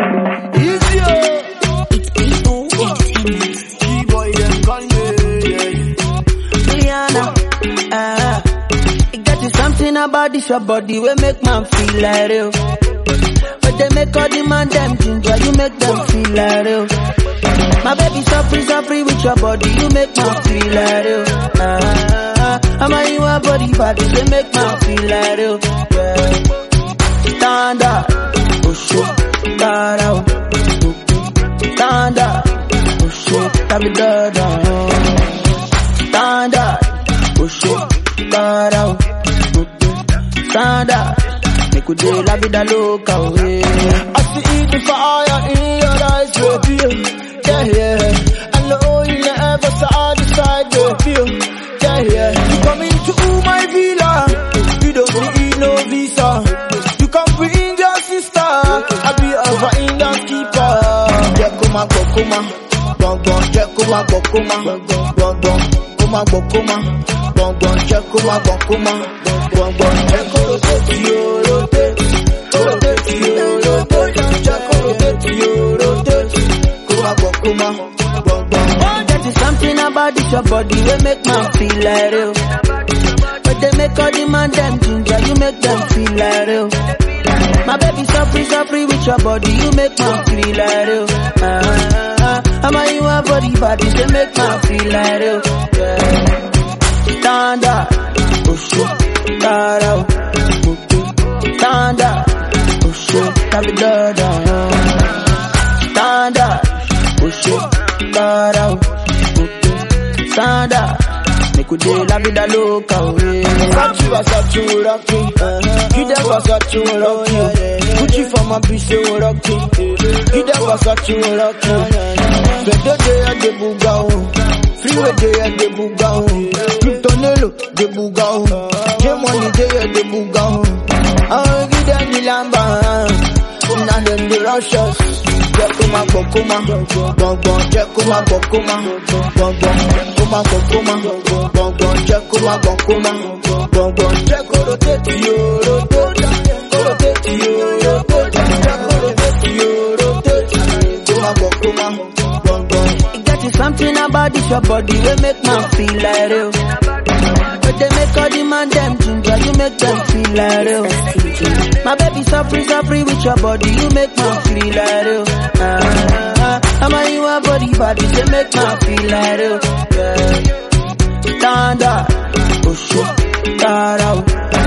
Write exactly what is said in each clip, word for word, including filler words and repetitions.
Easier. It's B O Entertainment. G-boy them call me. Rihanna, uh, it got you something about this your body we make man feel like real. But they make all the man them ginger, you make them feel like real. My baby so free, so free with your body, you make man feel like real. Uh, I'm a you a body body, they make man feel like real. Yeah. Stand up, push it, got out. Stand up, push it, tap it down. Stand up, push it, got out. Stand up, make you day la vida loca, way. I see the fire in your eyes, baby. Yeah, yeah. I know you never saw the side, baby. Yeah, yeah. You come into my villa, you don't need no visa. You can bring your sister, I'll be a fine keeper. Yeah, come on, go, come on. Gong, gong, yeah, come on, go, come on. Gong, gong, come on, go, come on. Gong, gong, yeah, come on, go, come on. Gong, gong, yeah, come rotate, you rotate. Rotate, you rotate. Yeah, come rotate, you rotate. Kuma, bong, bong. There's something about this your body we make man feel like real. But they make all the man them ginger, you make them feel like real. My baby so free, so free with your body, you make man feel like real. Uh, I'm a you a body body, they make man feel like real. Yeah. Stand up, push it, got out. Stand up, push it, tap it down. Stand up, push it, got out. Stand up, make you day la vida loca, way. Sachi was such a rocky, you never such a rocky. Gucci for my bitch, so rocky. You never such a rocky. The day at the Bugao, freeway day at the Bugao, Plutonello, the Bugao, J-Money day at the Bugao. I'll give them the lamba. Now them the rushes. Yeah, come on, go, come on, gong, gong, yeah, come on, go, come on, gong, gong, come on, go, come on, gong, gong, yeah, come on, go, come on, gong, gong, yeah, go rotate, you rotate, go rotate, you rotate, yeah, go rotate, you rotate, come on, go, come on, gong, gong. It got you something about this your body we make man feel like real. But they make all the man them ginger, you make them feel like real. My baby so free, so free with your body, you make man feel like real. Uh, I'm a you a body body, they make man feel like real. Yeah. Stand up, push it, got out.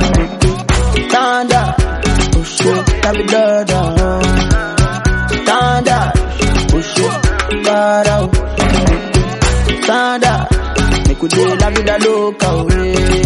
Stand up, push it, tap it down. Stand up, push it, got out. Stand up, make you day la vida loca, way.